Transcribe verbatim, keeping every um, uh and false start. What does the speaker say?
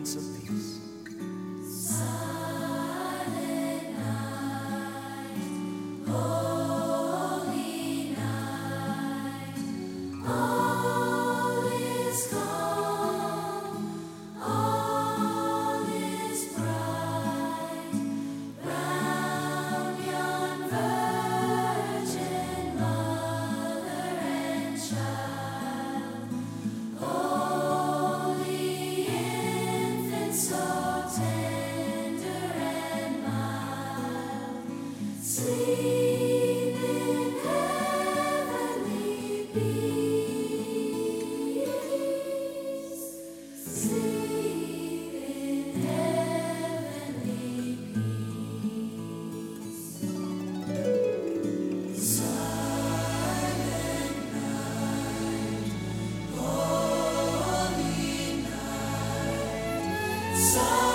Prince of Peace. Silent night, holy night, all is calm, all is bright, round yon Virgin Mother and Child, holy infant, so tender and mild, sleep in heavenly peace, sleep in heavenly peace. Silent night, holy night, silent